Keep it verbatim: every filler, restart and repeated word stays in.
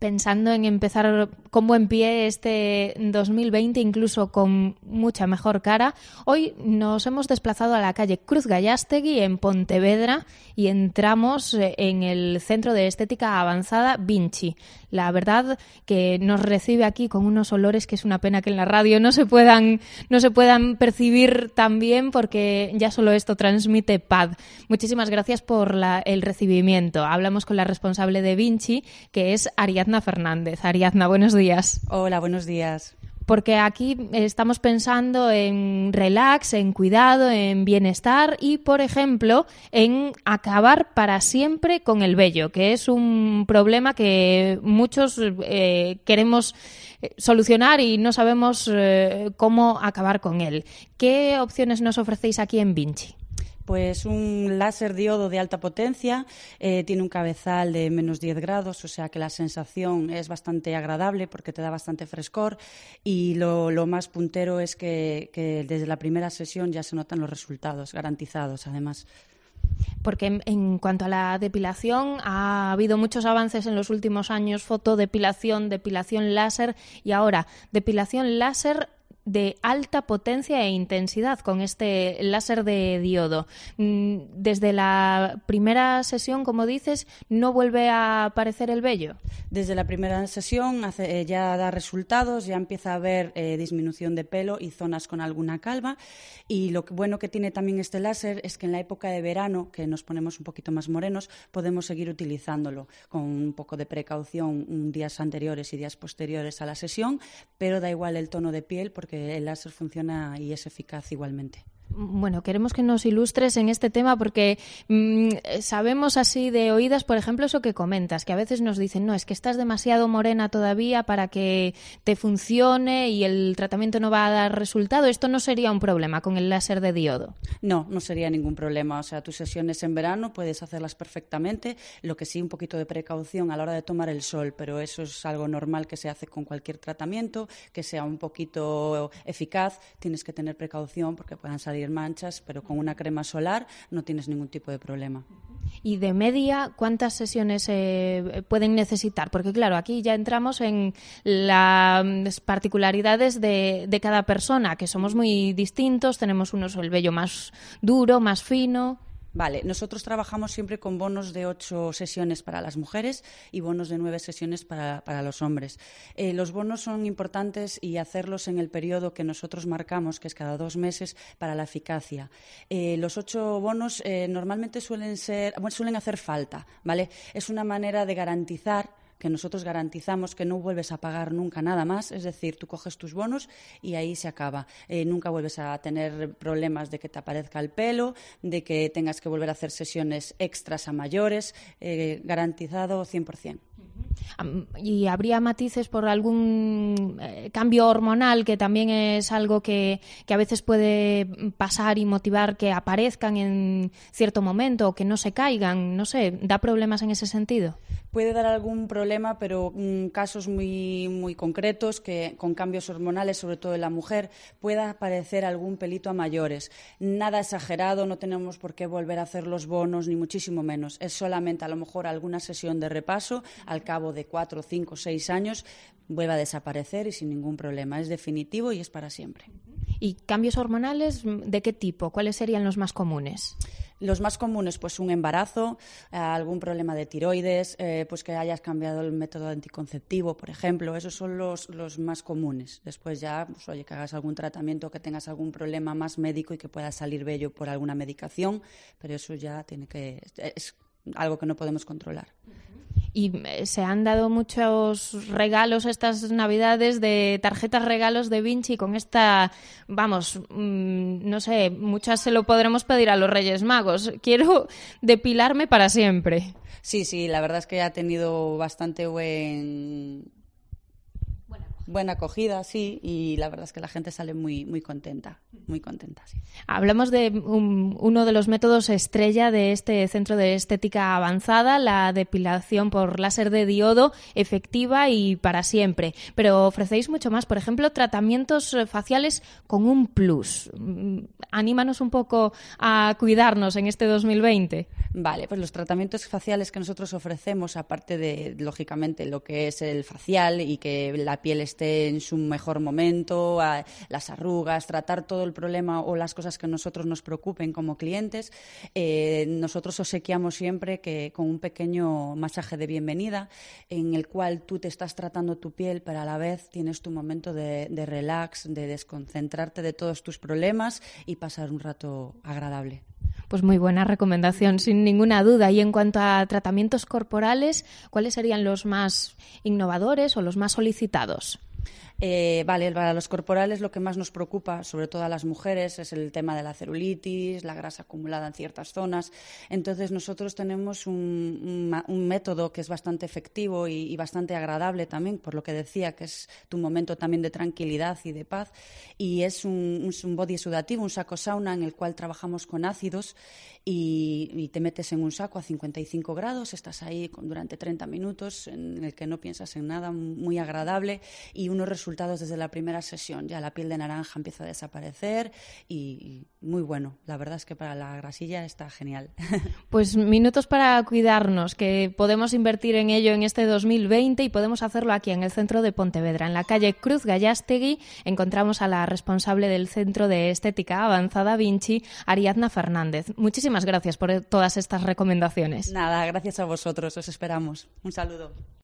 pensando en empezar con buen pie este dos mil veinte, incluso con mucha mejor cara, hoy nos hemos desplazado a la calle Cruz Gallástegui en Pontevedra y entramos en el Centro de Estética Avanzada Vinci. La verdad que nos recibe aquí con unos olores que es una pena que en la radio no se puedan, no se puedan percibir tan bien, porque ya solo esto transmite paz. Muchísimas gracias por la, el recibimiento. Hablamos con la responsable de Vinci, que es Ariadna Fernández. Ariadna, buenos días. Hola, buenos días. Porque aquí estamos pensando en relax, en cuidado, en bienestar y, por ejemplo, en acabar para siempre con el vello, que es un problema que muchos eh, queremos solucionar y no sabemos eh, cómo acabar con él. ¿Qué opciones nos ofrecéis aquí en Vinci? Pues un láser diodo de alta potencia, eh, tiene un cabezal de menos diez grados, o sea que la sensación es bastante agradable porque te da bastante frescor, y lo, lo más puntero es que, que desde la primera sesión ya se notan los resultados, garantizados además. Porque en, en cuanto a la depilación, ha habido muchos avances en los últimos años, fotodepilación, depilación láser y ahora depilación láser de alta potencia e intensidad con este láser de diodo. Desde la primera sesión, como dices, ¿no vuelve a aparecer el vello? Desde la primera sesión hace, eh, ya da resultados, ya empieza a haber eh, disminución de pelo y zonas con alguna calva, y lo que, bueno que tiene también este láser es que en la época de verano, que nos ponemos un poquito más morenos, podemos seguir utilizándolo con un poco de precaución días anteriores y días posteriores a la sesión, pero da igual el tono de piel porque el láser funciona y es eficaz igualmente. Bueno, queremos que nos ilustres en este tema porque mmm, sabemos así de oídas, por ejemplo, eso que comentas, que a veces nos dicen, no, es que estás demasiado morena todavía para que te funcione y el tratamiento no va a dar resultado. ¿Esto no sería un problema con el láser de diodo? No, no sería ningún problema. O sea, tus sesiones en verano puedes hacerlas perfectamente, lo que sí, un poquito de precaución a la hora de tomar el sol, pero eso es algo normal que se hace con cualquier tratamiento, que sea un poquito eficaz. Tienes que tener precaución porque puedan salir manchas, pero con una crema solar no tienes ningún tipo de problema. Y de media, ¿cuántas sesiones eh, pueden necesitar? Porque claro, aquí ya entramos en las particularidades de, de cada persona, que somos muy distintos, tenemos unos el vello más duro, más fino. Vale, nosotros trabajamos siempre con bonos de ocho sesiones para las mujeres y bonos de nueve sesiones para, para los hombres. Eh, los bonos son importantes y hacerlos en el periodo que nosotros marcamos, que es cada dos meses, para la eficacia. Eh, los ocho bonos eh, normalmente suelen ser, bueno, suelen hacer falta, ¿vale? Es una manera de garantizar que nosotros garantizamos que no vuelves a pagar nunca nada más, es decir, tú coges tus bonos y ahí se acaba. Eh, nunca vuelves a tener problemas de que te aparezca el pelo, de que tengas que volver a hacer sesiones extras a mayores, eh, garantizado cien por ciento. ¿Y habría matices por algún eh, cambio hormonal, que también es algo que, que a veces puede pasar y motivar que aparezcan en cierto momento o que no se caigan? No sé, ¿da problemas en ese sentido? Puede dar algún problema, pero en casos muy, muy concretos, que con cambios hormonales, sobre todo en la mujer, pueda aparecer algún pelito a mayores. Nada exagerado, no tenemos por qué volver a hacer los bonos, ni muchísimo menos. Es solamente a lo mejor alguna sesión de repaso, al cabo de cuatro, cinco, seis años, vuelve a desaparecer y sin ningún problema. Es definitivo y es para siempre. ¿Y cambios hormonales de qué tipo? ¿Cuáles serían los más comunes? Los más comunes, pues un embarazo, eh, algún problema de tiroides, eh, pues que hayas cambiado el método anticonceptivo, por ejemplo. Esos son los, los más comunes. Después ya, pues, oye, que hagas algún tratamiento, que tengas algún problema más médico y que pueda salir vello por alguna medicación, pero eso ya tiene que es algo que no podemos controlar. Y se han dado muchos regalos estas Navidades de tarjetas regalos de Vinci con esta, vamos, mmm, no sé, muchas se lo podremos pedir a los Reyes Magos. Quiero depilarme para siempre. Sí, sí, la verdad es que ha tenido bastante buen... Buena acogida. Buena acogida, sí, y la verdad es que la gente sale muy, muy contenta, muy contenta, sí. Hablamos de un, uno de los métodos estrella de este centro de estética avanzada, la depilación por láser de diodo, efectiva y para siempre. Pero ofrecéis mucho más, por ejemplo, tratamientos faciales con un plus. Anímanos un poco a cuidarnos en este dos mil veinte. Vale, pues los tratamientos faciales que nosotros ofrecemos, aparte de, lógicamente, lo que es el facial y que la piel esté en su mejor momento, a, las arrugas, tratar todo el problema o las cosas que a nosotros nos preocupen como clientes, eh, nosotros obsequiamos siempre que con un pequeño masaje de bienvenida en el cual tú te estás tratando tu piel, pero a la vez tienes tu momento de, de relax, de desconcentrarte de todos tus problemas y pasar un rato agradable. Pues muy buena recomendación, sin ninguna duda. Y en cuanto a tratamientos corporales, ¿cuáles serían los más innovadores o los más solicitados? Eh, vale, para los corporales lo que más nos preocupa, sobre todo a las mujeres, es el tema de la celulitis, la grasa acumulada en ciertas zonas. Entonces nosotros tenemos un, un, un método que es bastante efectivo y, y bastante agradable también, por lo que decía, que es tu momento también de tranquilidad y de paz. Y es un, un body sudativo, un saco sauna en el cual trabajamos con ácidos y, y te metes en un saco a cincuenta y cinco grados, estás ahí con, durante treinta minutos en el que no piensas en nada, muy agradable y unos resultados desde la primera sesión. Ya la piel de naranja empieza a desaparecer y, y muy bueno. La verdad es que para la grasilla está genial. Pues minutos para cuidarnos, que podemos invertir en ello en este dos mil veinte y podemos hacerlo aquí en el centro de Pontevedra. En la calle Cruz Gallástegui encontramos a la responsable del Centro de Estética Avanzada Vinci, Ariadna Fernández. Muchísimas gracias por todas estas recomendaciones. Nada, gracias a vosotros. Os esperamos. Un saludo.